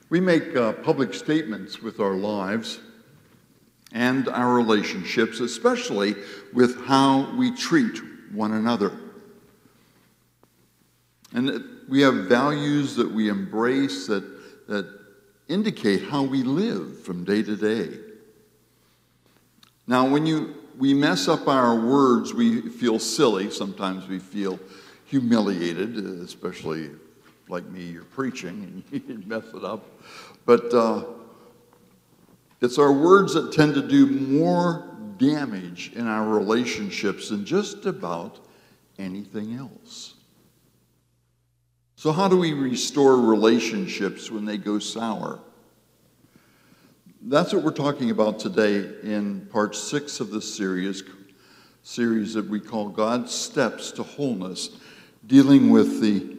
We make public statements with our lives and our relationships, especially with how we treat one another. And we have values that we embrace that indicate how we live from day to day. Now, when we mess up our words, we feel silly. Sometimes we feel humiliated, especially like me, you're preaching and you mess it up. But it's our words that tend to do more damage in our relationships than just about anything else. So how do we restore relationships when they go sour? That's what we're talking about today in part 6 of this series that we call God's Steps to Wholeness, dealing with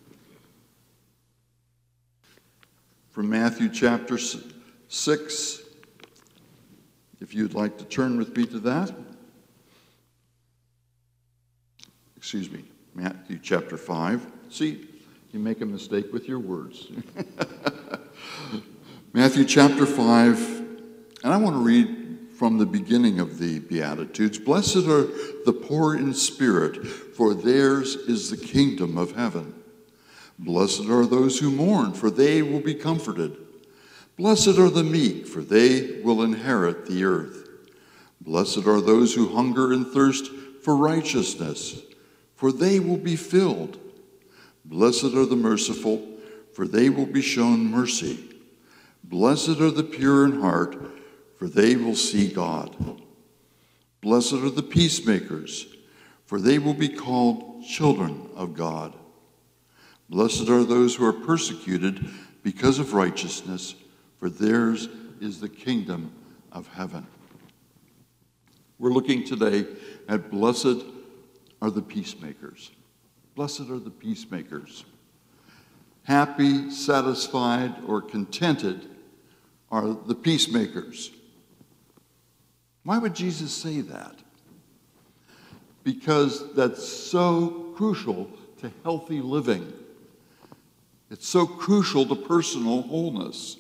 from Matthew chapter 6, if you'd like to turn with me to that. Excuse me, Matthew chapter 5. See, you make a mistake with your words. Matthew chapter 5, and I want to read from the beginning of the Beatitudes. Blessed are the poor in spirit, for theirs is the kingdom of heaven. Blessed are those who mourn, for they will be comforted. Blessed are the meek, for they will inherit the earth. Blessed are those who hunger and thirst for righteousness, for they will be filled. Blessed are the merciful, for they will be shown mercy. Blessed are the pure in heart, for they will see God. Blessed are the peacemakers, for they will be called children of God. Blessed are those who are persecuted because of righteousness, for theirs is the kingdom of heaven. We're looking today at blessed are the peacemakers. Blessed are the peacemakers. Happy, satisfied, or contented are the peacemakers. Why would Jesus say that? Because that's so crucial to healthy living. It's so crucial to personal wholeness.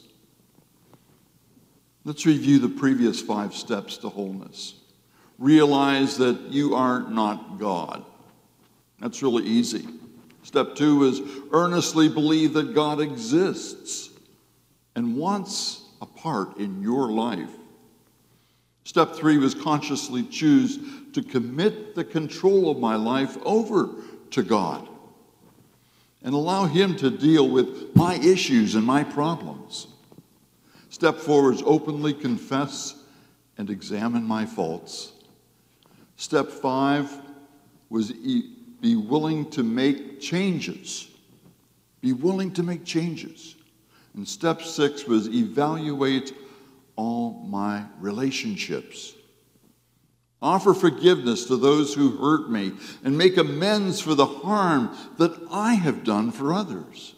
Let's review the previous 5 steps to wholeness. Realize that you are not God. That's really easy. Step 2 is earnestly believe that God exists and wants a part in your life. Step 3 was consciously choose to commit the control of my life over to God and allow Him to deal with my issues and my problems. Step 4 is openly confess and examine my faults. Step 5 was be willing to make changes. Be willing to make changes. And step 6 was evaluate all my relationships. Offer forgiveness to those who hurt me and make amends for the harm that I have done for others.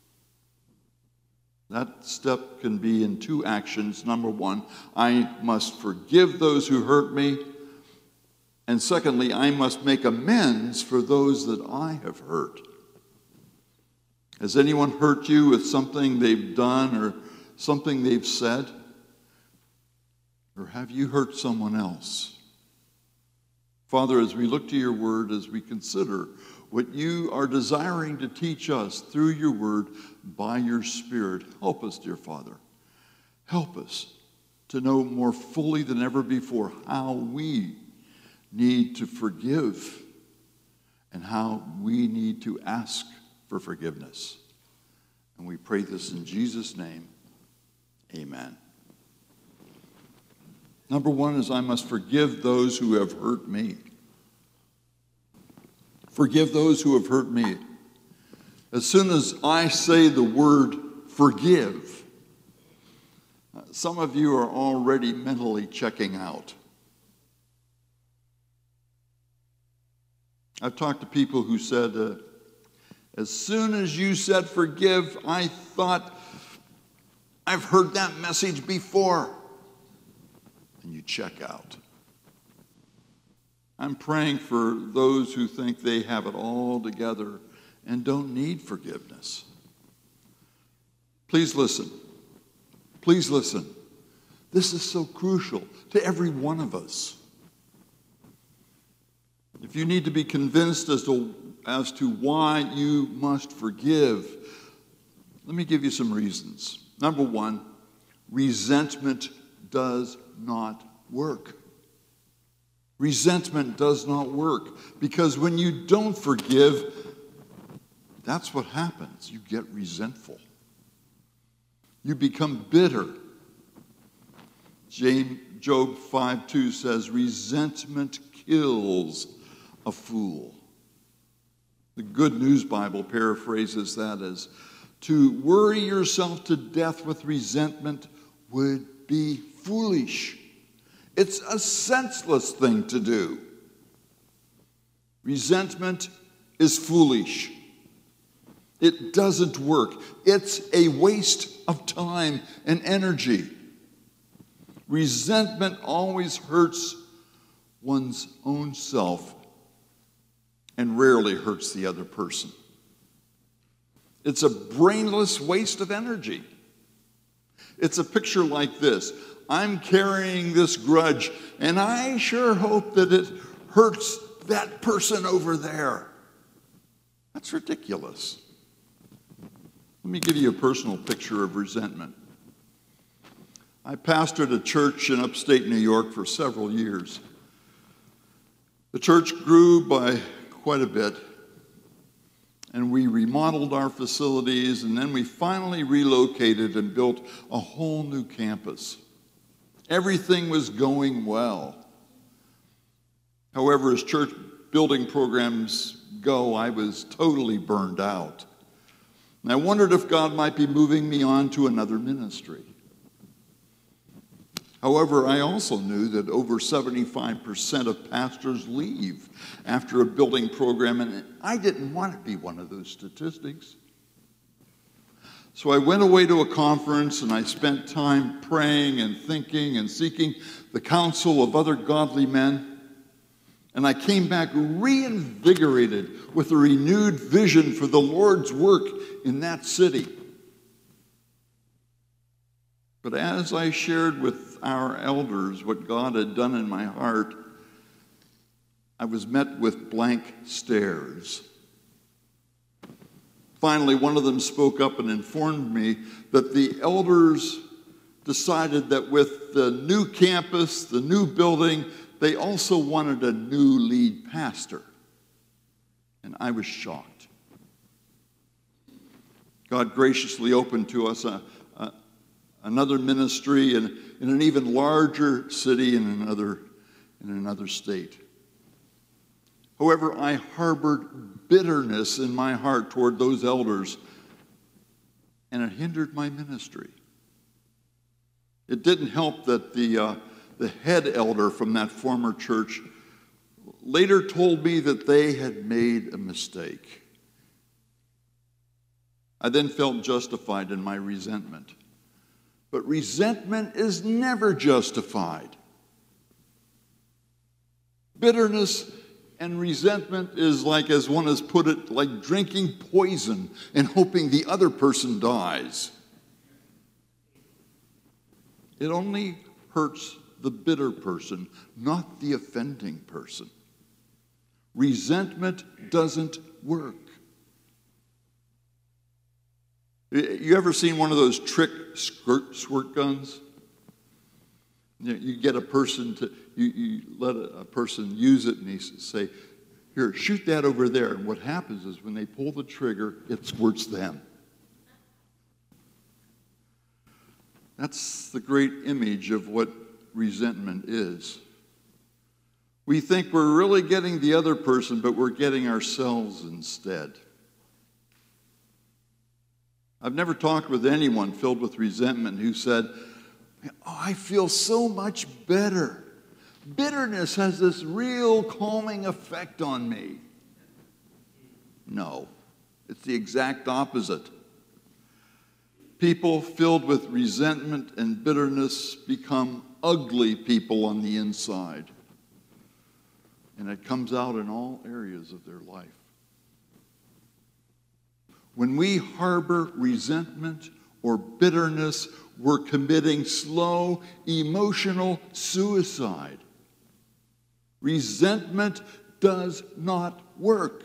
That step can be in 2 actions. Number 1, I must forgive those who hurt me. And secondly, I must make amends for those that I have hurt. Has anyone hurt you with something they've done or something they've said? Or have you hurt someone else? Father, as we look to your word, as we consider what you are desiring to teach us through your word by your Spirit, help us, dear Father. Help us to know more fully than ever before how we need to forgive and how we need to ask for forgiveness. And we pray this in Jesus' name. Amen. Number 1 is I must forgive those who have hurt me. Forgive those who have hurt me. As soon as I say the word forgive, some of you are already mentally checking out. I've talked to people who said, as soon as you said forgive, I thought, I've heard that message before. And you check out. I'm praying for those who think they have it all together and don't need forgiveness. Please listen. Please listen. This is so crucial to every one of us. If you need to be convinced as to why you must forgive, let me give you some reasons. Number one, resentment does not work. Resentment does not work because when you don't forgive, that's what happens. You get resentful. You become bitter. Job 5:2 says, resentment kills a fool. The Good News Bible paraphrases that as, to worry yourself to death with resentment would be foolish. It's a senseless thing to do. Resentment is foolish. It doesn't work. It's a waste of time and energy. Resentment always hurts one's own self and rarely hurts the other person. It's a brainless waste of energy. It's a picture like this. I'm carrying this grudge, and I sure hope that it hurts that person over there. That's ridiculous. Let me give you a personal picture of resentment. I pastored a church in upstate New York for several years. The church grew by quite a bit, and we remodeled our facilities, and then we finally relocated and built a whole new campus. Everything was going well. However, as church building programs go, I was totally burned out. And I wondered if God might be moving me on to another ministry. However, I also knew that over 75% of pastors leave after a building program, and I didn't want to be one of those statistics. So I went away to a conference, and I spent time praying and thinking and seeking the counsel of other godly men. And I came back reinvigorated with a renewed vision for the Lord's work in that city. But as I shared with our elders what God had done in my heart, I was met with blank stares. Finally, one of them spoke up and informed me that the elders decided that with the new campus, the new building, they also wanted a new lead pastor. And I was shocked. God graciously opened to us another ministry in an even larger city in another state. However, I harbored bitterness in my heart toward those elders, and it hindered my ministry. It didn't help that the head elder from that former church later told me that they had made a mistake. I then felt justified in my resentment. But resentment is never justified. Bitterness and resentment is like, as one has put it, like drinking poison and hoping the other person dies. It only hurts the bitter person, not the offending person. Resentment doesn't work. You ever seen one of those trick squirt guns? You get a person to, you let a person use it, and he say, here, shoot that over there. And what happens is when they pull the trigger, it squirts them. That's the great image of what resentment is. We think we're really getting the other person, but we're getting ourselves instead. I've never talked with anyone filled with resentment who said, oh, I feel so much better. Bitterness has this real calming effect on me. No, it's the exact opposite. People filled with resentment and bitterness become ugly people on the inside. And it comes out in all areas of their life. When we harbor resentment or bitterness, we're committing slow emotional suicide. Resentment does not work.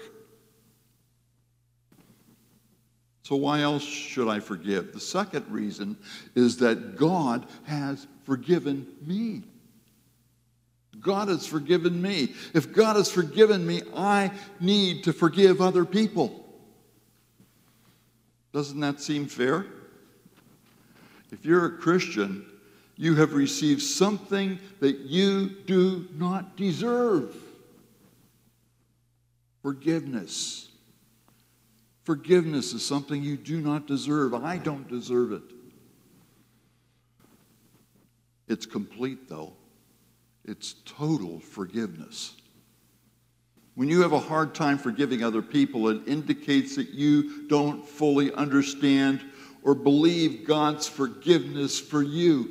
So why else should I forgive? The second reason is that God has forgiven me. God has forgiven me. If God has forgiven me, I need to forgive other people. Doesn't that seem fair? If you're a Christian, you have received something that you do not deserve. Forgiveness. Forgiveness is something you do not deserve. I don't deserve it. It's complete, though. It's total forgiveness. When you have a hard time forgiving other people, it indicates that you don't fully understand or believe God's forgiveness for you.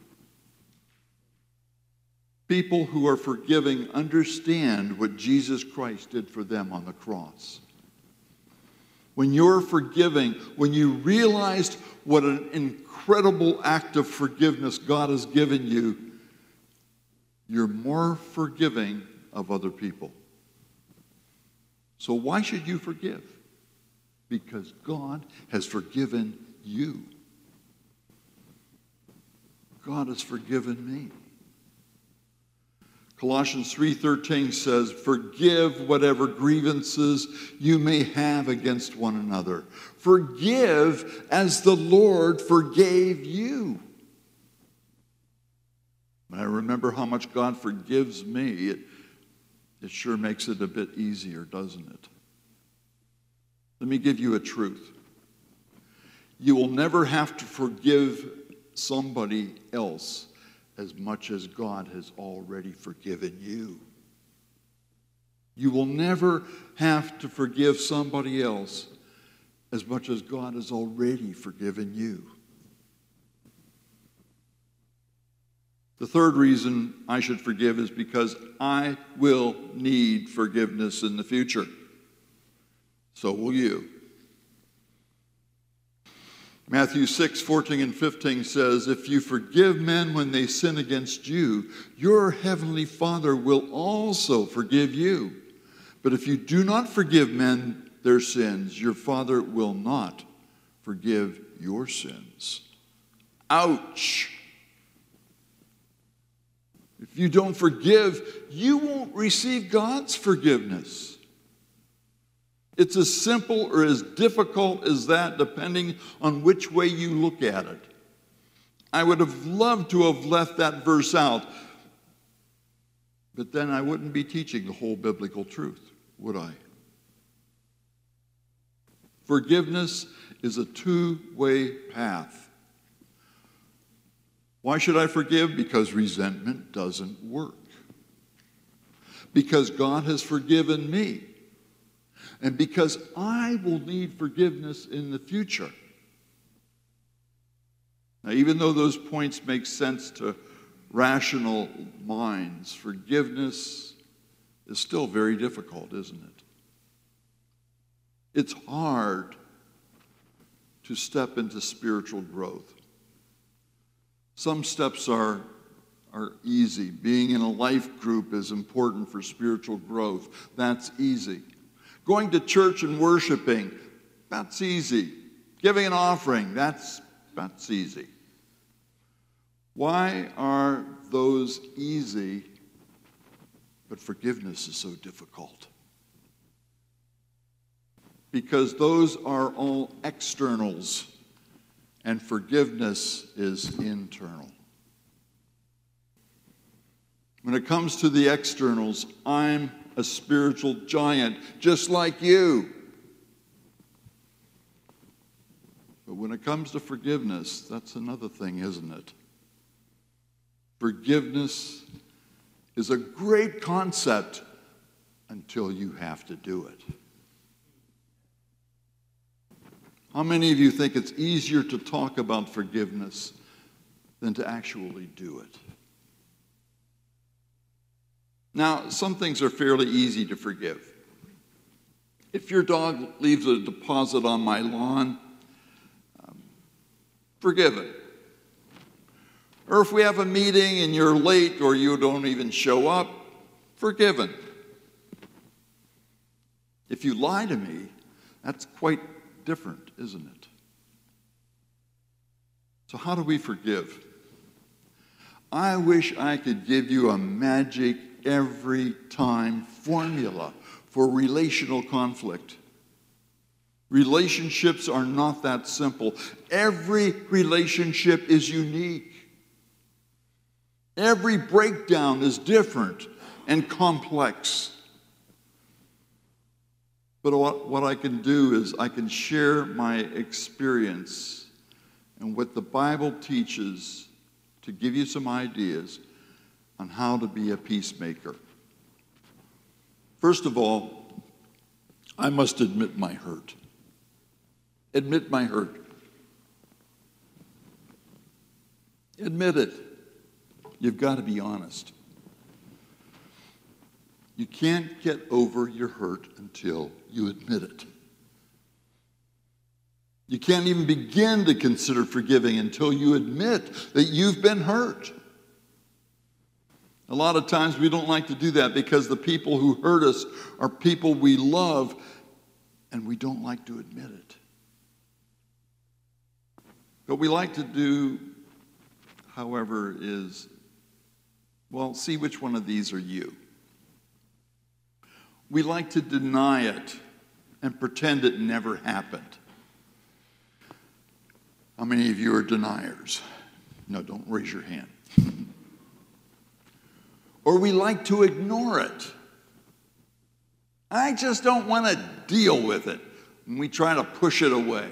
People who are forgiving understand what Jesus Christ did for them on the cross. When you're forgiving, when you realized what an incredible act of forgiveness God has given you, you're more forgiving of other people. So why should you forgive? Because God has forgiven you. God has forgiven me. Colossians 3:13 says, "Forgive whatever grievances you may have against one another. Forgive as the Lord forgave you." When I remember how much God forgives me, it sure makes it a bit easier, doesn't it? Let me give you a truth. You will never have to forgive somebody else as much as God has already forgiven you. You will never have to forgive somebody else as much as God has already forgiven you. The third reason I should forgive is because I will need forgiveness in the future. So will you. Matthew 6:14 and 15 says, "If you forgive men when they sin against you, your heavenly Father will also forgive you. But if you do not forgive men their sins, your Father will not forgive your sins." Ouch! If you don't forgive, you won't receive God's forgiveness. It's as simple or as difficult as that, depending on which way you look at it. I would have loved to have left that verse out, but then I wouldn't be teaching the whole biblical truth, would I? Forgiveness is a two-way path. Why should I forgive? Because resentment doesn't work. Because God has forgiven me. And because I will need forgiveness in the future. Now, even though those points make sense to rational minds, forgiveness is still very difficult, isn't it? It's hard to step into spiritual growth. Some steps are easy. Being in a life group is important for spiritual growth. That's easy. Going to church and worshiping, that's easy. Giving an offering, that's easy. Why are those easy, but forgiveness is so difficult? Because those are all externals, and forgiveness is internal. When it comes to the externals, I'm a spiritual giant, just like you. But when it comes to forgiveness, that's another thing, isn't it? Forgiveness is a great concept until you have to do it. How many of you think it's easier to talk about forgiveness than to actually do it? Now, some things are fairly easy to forgive. If your dog leaves a deposit on my lawn, forgive it. Or if we have a meeting and you're late or you don't even show up, forgiven. If you lie to me, that's quite different, isn't it? So how do we forgive? I wish I could give you a magic every time formula for relational conflict. Relationships are not that simple. Every relationship is unique. Every breakdown is different and complex. But what I can do is I can share my experience and what the Bible teaches to give you some ideas on how to be a peacemaker. First of all, I must admit my hurt. Admit my hurt. Admit it. You've got to be honest. You can't get over your hurt until you admit it. You can't even begin to consider forgiving until you admit that you've been hurt. A lot of times we don't like to do that because the people who hurt us are people we love, and we don't like to admit it. What we like to do, however, is, well, see which one of these are you. We like to deny it and pretend it never happened. How many of you are deniers? No, don't raise your hand. Or we like to ignore it. I just don't want to deal with it. And we try to push it away.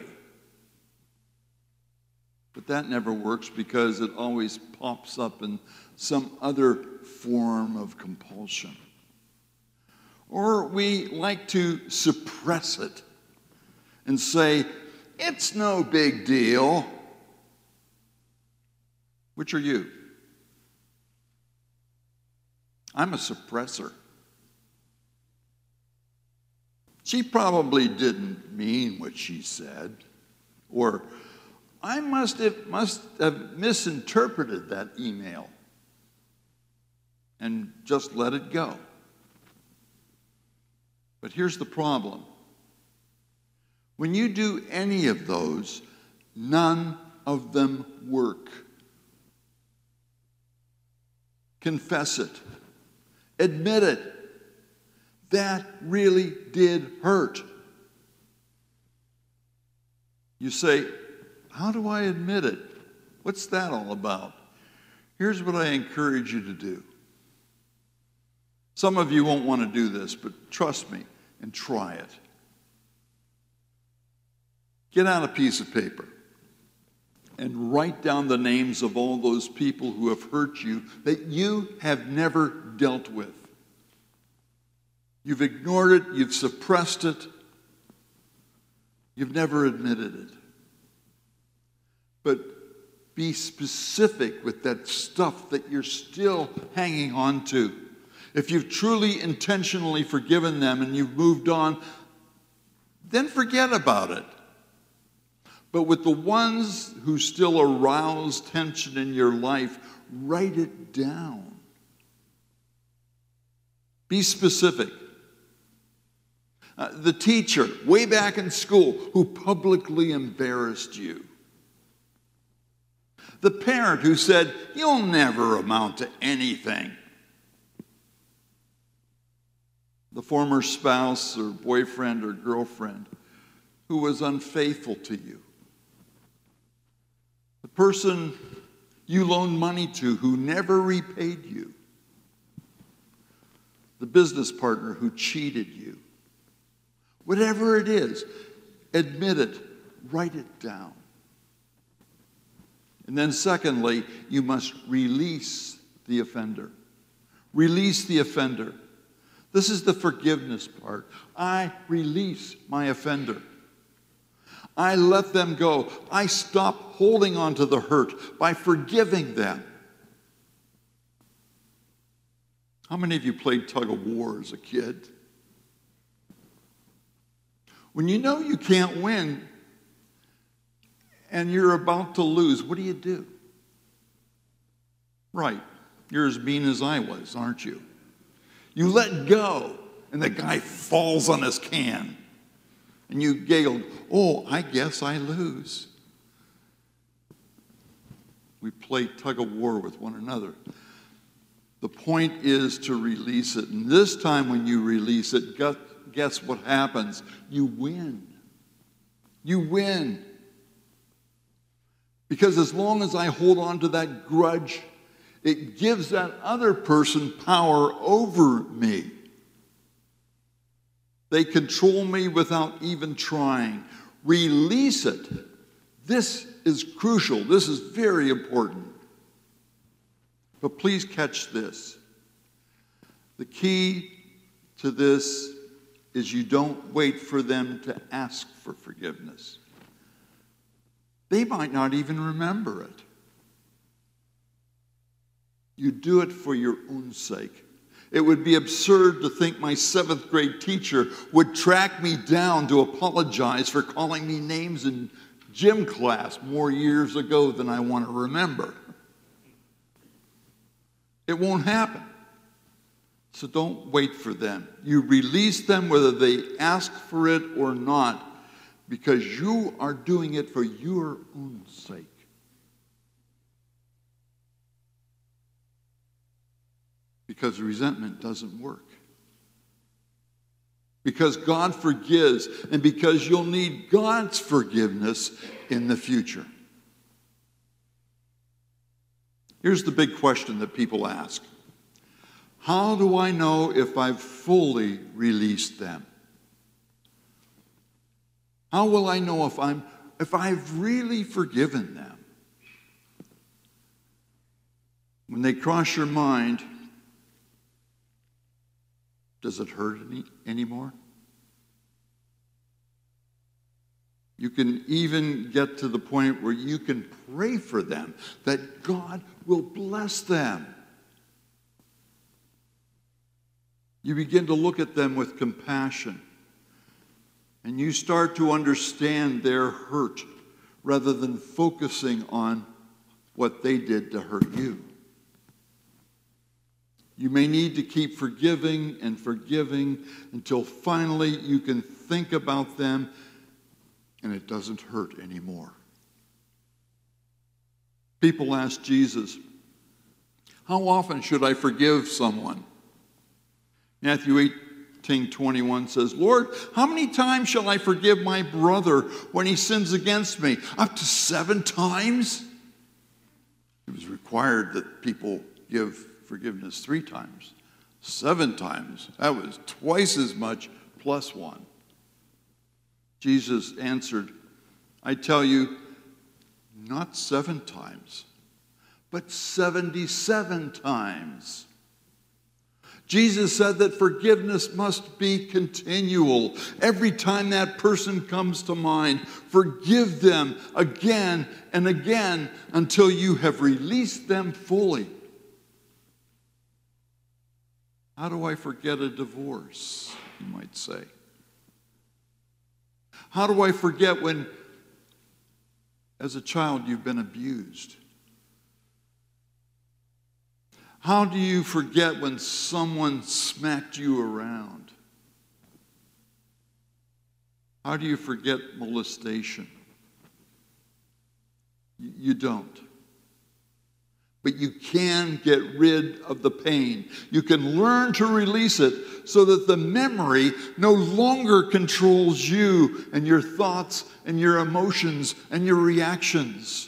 But that never works because it always pops up in some other form of compulsion. Or we like to suppress it and say, it's no big deal. Which are you? I'm a suppressor. She probably didn't mean what she said. Or I must have misinterpreted that email and just let it go. But here's the problem. When you do any of those, none of them work. Confess it. Admit it. That really did hurt. You say, how do I admit it? What's that all about? Here's what I encourage you to do. Some of you won't want to do this, but trust me and try it. Get out a piece of paper and write down the names of all those people who have hurt you that you have never dealt with. You've ignored it, you've suppressed it, you've never admitted it. But be specific with that stuff that you're still hanging on to. If you've truly intentionally forgiven them and you've moved on, then forget about it. But with the ones who still arouse tension in your life, write it down. Be specific. The teacher, way back in school, who publicly embarrassed you. The parent who said, you'll never amount to anything. The former spouse or boyfriend or girlfriend who was unfaithful to you. The person you loaned money to who never repaid you. The business partner who cheated you. Whatever it is, admit it, write it down. And then secondly, you must release the offender. Release the offender. This is the forgiveness part. I release my offender. I let them go. I stop holding on to the hurt by forgiving them. How many of you played tug of war as a kid? When you know you can't win and you're about to lose, what do you do? Right. You're as mean as I was, aren't you? You let go, and the guy falls on his can. And you giggled, oh, I guess I lose. We play tug of war with one another. The point is to release it. And this time when you release it, guess what happens? You win. You win. Because as long as I hold on to that grudge, it gives that other person power over me. They control me without even trying. Release it. This is crucial. This is very important. But please catch this. The key to this is you don't wait for them to ask for forgiveness. They might not even remember it. You do it for your own sake. It would be absurd to think my 7th grade teacher would track me down to apologize for calling me names in gym class more years ago than I want to remember. It won't happen. So don't wait for them. You release them whether they ask for it or not, because you are doing it for your own sake. Because resentment doesn't work. Because God forgives, and because you'll need God's forgiveness in the future. Here's the big question that people ask. How do I know if I've fully released them? How will I know if I've really forgiven them? When they cross your mind, does it hurt anymore? You can even get to the point where you can pray for them, that God will bless them. You begin to look at them with compassion, and you start to understand their hurt rather than focusing on what they did to hurt you. You may need to keep forgiving and forgiving until finally you can think about them and it doesn't hurt anymore. People ask Jesus, how often should I forgive someone? Matthew 18:21 says, Lord, how many times shall I forgive my brother when he sins against me? Up to 7 times? It was required that people give forgiveness 3 times. 7 times. That was twice as much plus 1. Jesus answered, I tell you, not 7 times, but 77 times. Jesus said that forgiveness must be continual. Every time that person comes to mind, forgive them again and again until you have released them fully. How do I forget a divorce, you might say? How do I forget when, as a child, you've been abused? How do you forget when someone smacked you around? How do you forget molestation? You don't. But you can get rid of the pain. You can learn to release it so that the memory no longer controls you and your thoughts and your emotions and your reactions.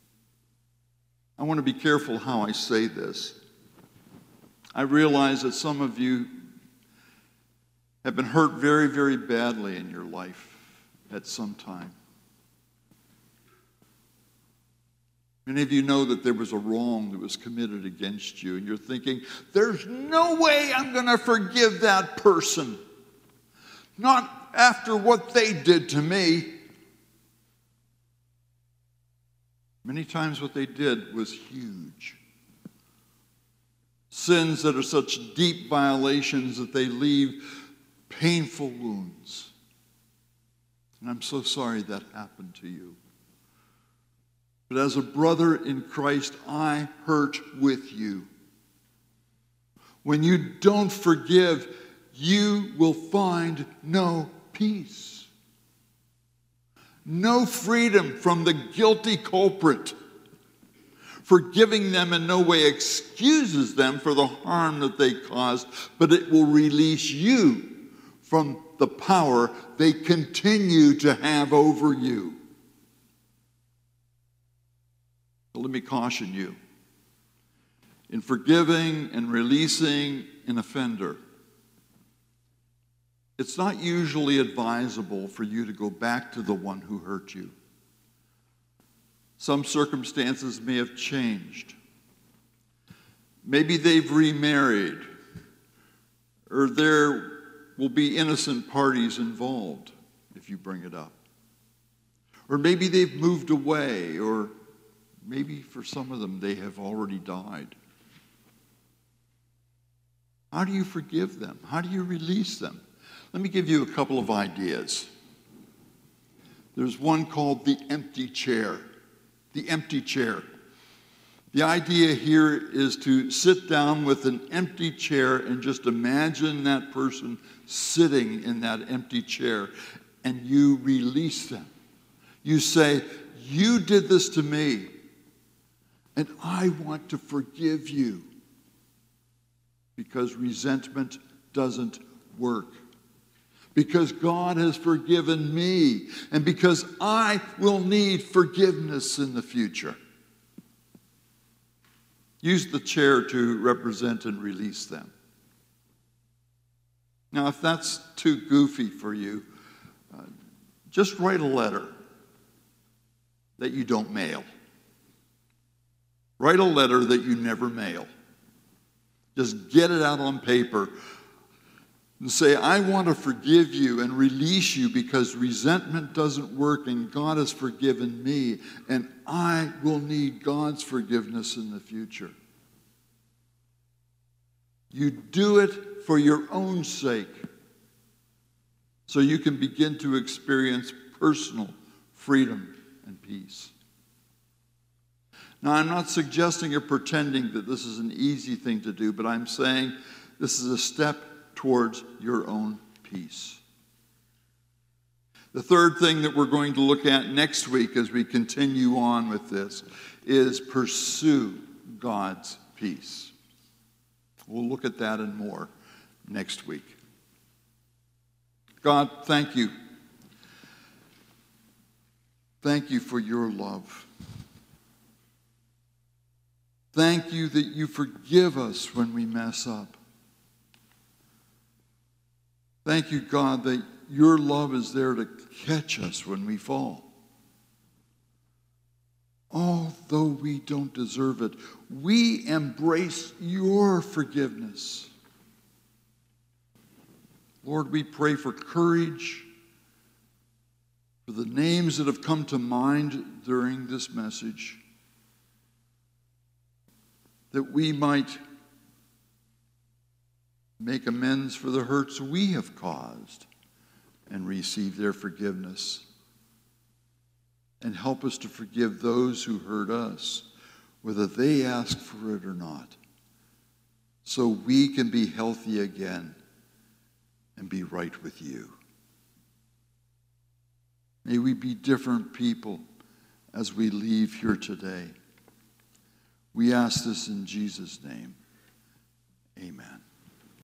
I want to be careful how I say this. I realize that some of you have been hurt very, very badly in your life at some time. Many of you know that there was a wrong that was committed against you, and you're thinking, there's no way I'm going to forgive that person. Not after what they did to me. Many times what they did was huge. Sins that are such deep violations that they leave painful wounds. And I'm so sorry that happened to you. But as a brother in Christ, I hurt with you. When you don't forgive, you will find no peace, no freedom from the guilty culprit. Forgiving them in no way excuses them for the harm that they caused, but it will release you from the power they continue to have over you. So let me caution you. In forgiving and releasing an offender, it's not usually advisable for you to go back to the one who hurt you. Some circumstances may have changed. Maybe they've remarried, or there will be innocent parties involved if you bring it up. Or maybe they've moved away, or maybe for some of them they have already died. How do you forgive them? How do you release them? Let me give you a couple of ideas. There's one called the empty chair. The empty chair. The idea here is to sit down with an empty chair and just imagine that person sitting in that empty chair, and you release them. You say, you did this to me, and I want to forgive you, because resentment doesn't work. Because God has forgiven me, and because I will need forgiveness in the future. Use the chair to represent and release them. Now, if that's too goofy for you, just write a letter that you don't mail. Write a letter that you never mail. Just get it out on paper and say, I want to forgive you and release you because resentment doesn't work and God has forgiven me, and I will need God's forgiveness in the future. You do it for your own sake so you can begin to experience personal freedom and peace. Now, I'm not suggesting or pretending that this is an easy thing to do, but I'm saying this is a step towards your own peace. The third thing that we're going to look at next week as we continue on with this is pursue God's peace. We'll look at that and more next week. God, thank you. Thank you for your love. Thank you that you forgive us when we mess up. Thank you, God, that your love is there to catch us when we fall. Although we don't deserve it, we embrace your forgiveness. Lord, we pray for courage, for the names that have come to mind during this message, that we might make amends for the hurts we have caused and receive their forgiveness. And help us to forgive those who hurt us, whether they ask for it or not, so we can be healthy again and be right with you. May we be different people as we leave here today. We ask this in Jesus' name.